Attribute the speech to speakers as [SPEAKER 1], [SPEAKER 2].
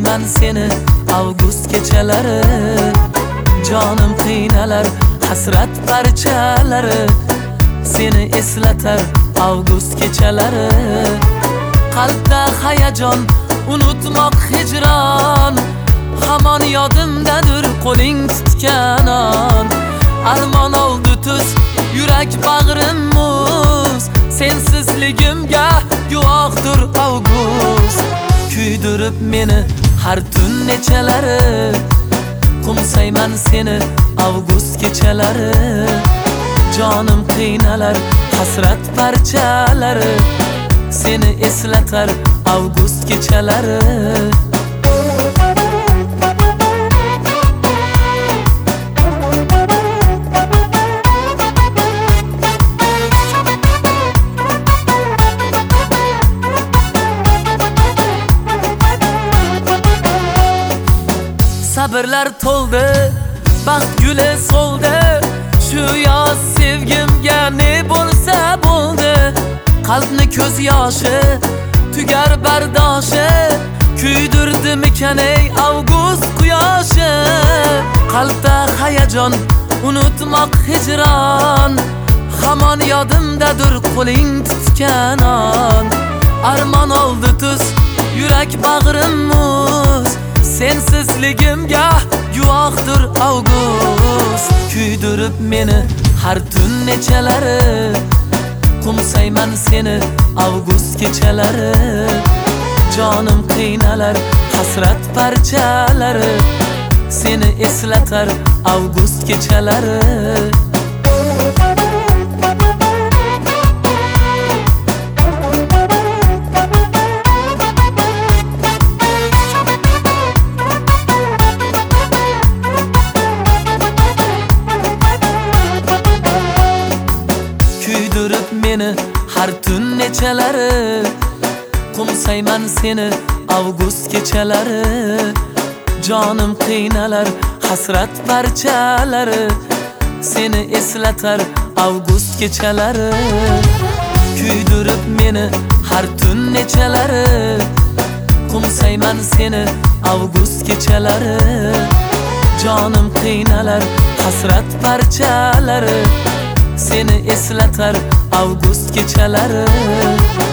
[SPEAKER 1] Qo'msayman seni avgust kechalari, jonim qiynalar hasrat parchalari, seni eslatar avgust kechalari. Qalbda hayajon, unutmoq hijron, hamon yodimdadir qo'ling tutgan on. Armon oldi tuz, yurak bag'rim muz, sensizligimga guvohdir avgust. Kuydirib meni har tun nechalari, qo'msayman seni avgust kechalari, jonim qiynalar hasrat parchalari, seni eslatar avgust kechalari. Sabrlar to'ldi, baxt guli so'ldi, shu yoz sevgimga ne bo'lsa bo'ldi. Qalbni ko'z yoshi, tugar bardoshi, kuydirdimikan ey avgust quyoshi. Qalbda hayajon, unutmoq hijron, hamon yodimdadir qo'ling tutgan on. Armon oldi tuz, yurak bag'rim muz, sensizligimga guvohdir avgust. Kuydirib meni har tun nechalari, qo'msayman seni avgust kechalari, jonim qiynalar hasrat parchalari, seni eslatar avgust kechalari. Kuydirib meni har tun nechalari, qo'msayman seni avgust kechalari, jonim qiynalar hasrat parchalari, seni eslatar avgust kechalari. Kuydirib meni har tun nechalari, qo'msayman seni avgust kechalari, jonim qiynalar hasrat parchalari, seni eslatar avgust kechalari.